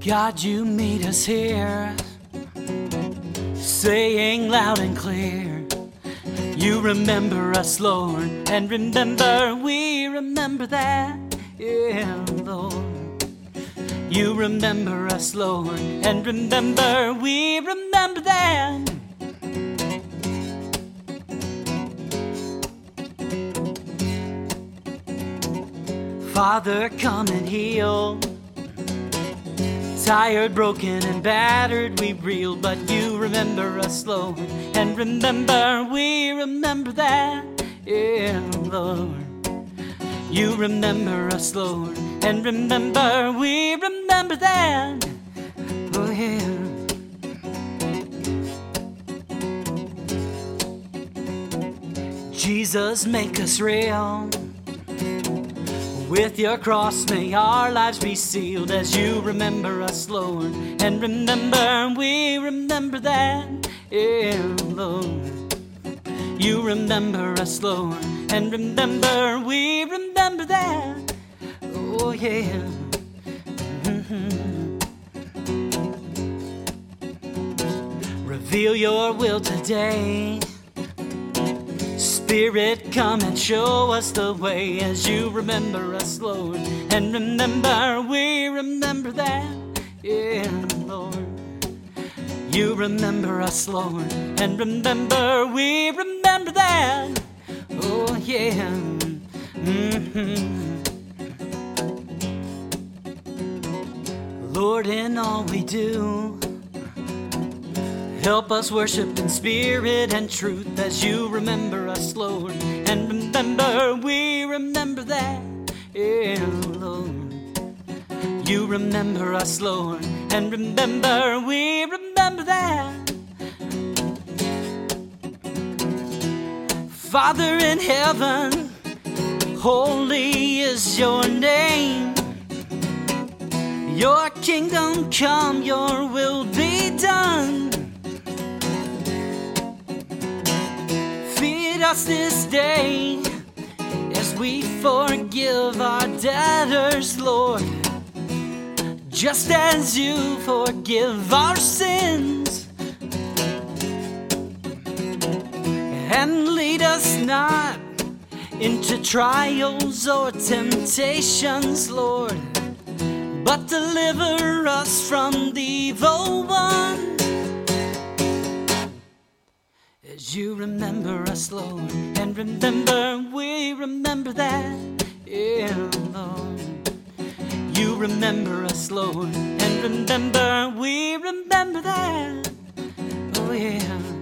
God, you meet us here, saying loud and clear, you remember us, Lord, and remember, we remember that, yeah, Lord. You remember us, Lord, and remember, we remember that. Father, come and heal. Tired, broken, and battered, we reel, but you remember us, Lord, and remember, we remember that, yeah, Lord. You remember us, Lord, and remember, we remember that, oh yeah. Jesus, make us real. With your cross may our lives be sealed as you remember us, Lord, and remember, we remember that, yeah, Lord. You remember us, Lord, and remember, we remember that, oh yeah. Reveal your will today. Spirit, come and show us the way as you remember us, Lord, and remember, we remember that, yeah, Lord. You remember us, Lord, and remember, we remember that, oh yeah. Lord, in all we do, help us worship in spirit and truth as you remember us, Lord, and remember, we remember that, yeah, Lord. You remember us, Lord, and remember, we remember that. Father in heaven, holy is your name. Your kingdom come, your will be done. Feed us this day as we forgive our debtors, Lord, just as you forgive our sins. And lead us not into trials or temptations, Lord, but deliver us from the evil one. As you remember us, Lord, and remember, we remember that, yeah, Lord. You remember us, Lord, and remember, we remember that, oh yeah.